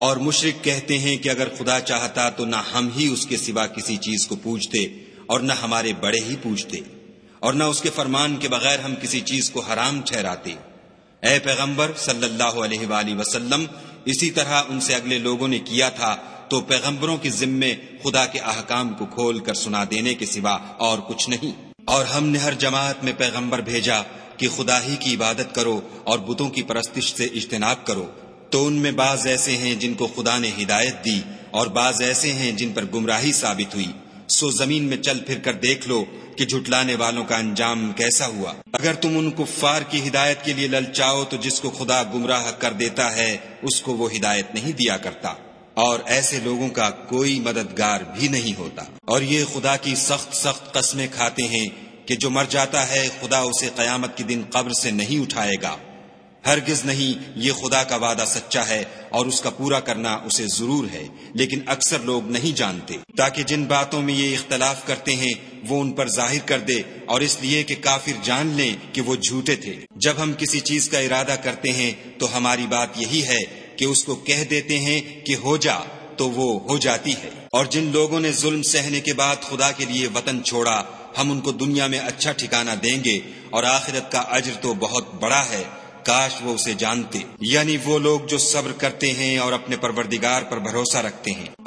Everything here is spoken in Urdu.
اور مشرک کہتے ہیں کہ اگر خدا چاہتا تو نہ ہم ہی اس کے سوا کسی چیز کو پوجتے اور نہ ہمارے بڑے ہی پوجتے، اور نہ اس کے فرمان کے بغیر ہم کسی چیز کو حرام ٹھہراتے۔ اے پیغمبر صلی اللہ علیہ وآلہ وسلم، اسی طرح ان سے اگلے لوگوں نے کیا تھا، تو پیغمبروں کے ذمے خدا کے احکام کو کھول کر سنا دینے کے سوا اور کچھ نہیں۔ اور ہم نے ہر جماعت میں پیغمبر بھیجا کہ خدا ہی کی عبادت کرو اور بتوں کی پرستش سے اجتناب کرو، تو ان میں بعض ایسے ہیں جن کو خدا نے ہدایت دی اور بعض ایسے ہیں جن پر گمراہی ثابت ہوئی۔ سو زمین میں چل پھر کر دیکھ لو کہ جھٹلانے والوں کا انجام کیسا ہوا۔ اگر تم ان کفار کی ہدایت کے لیے للچاؤ تو جس کو خدا گمراہ کر دیتا ہے اس کو وہ ہدایت نہیں دیا کرتا، اور ایسے لوگوں کا کوئی مددگار بھی نہیں ہوتا۔ اور یہ خدا کی سخت سخت قسمیں کھاتے ہیں کہ جو مر جاتا ہے خدا اسے قیامت کے دن قبر سے نہیں اٹھائے گا۔ ہرگز نہیں، یہ خدا کا وعدہ سچا ہے اور اس کا پورا کرنا اسے ضرور ہے، لیکن اکثر لوگ نہیں جانتے، تاکہ جن باتوں میں یہ اختلاف کرتے ہیں وہ ان پر ظاہر کر دے، اور اس لیے کہ کافر جان لیں کہ وہ جھوٹے تھے۔ جب ہم کسی چیز کا ارادہ کرتے ہیں تو ہماری بات یہی ہے کہ اس کو کہہ دیتے ہیں کہ ہو جا، تو وہ ہو جاتی ہے۔ اور جن لوگوں نے ظلم سہنے کے بعد خدا کے لیے وطن چھوڑا، ہم ان کو دنیا میں اچھا ٹھکانہ دیں گے اور آخرت کا اجر تو بہت بڑا ہے، کاش وہ اسے جانتے۔ یعنی وہ لوگ جو صبر کرتے ہیں اور اپنے پروردگار پر بھروسہ رکھتے ہیں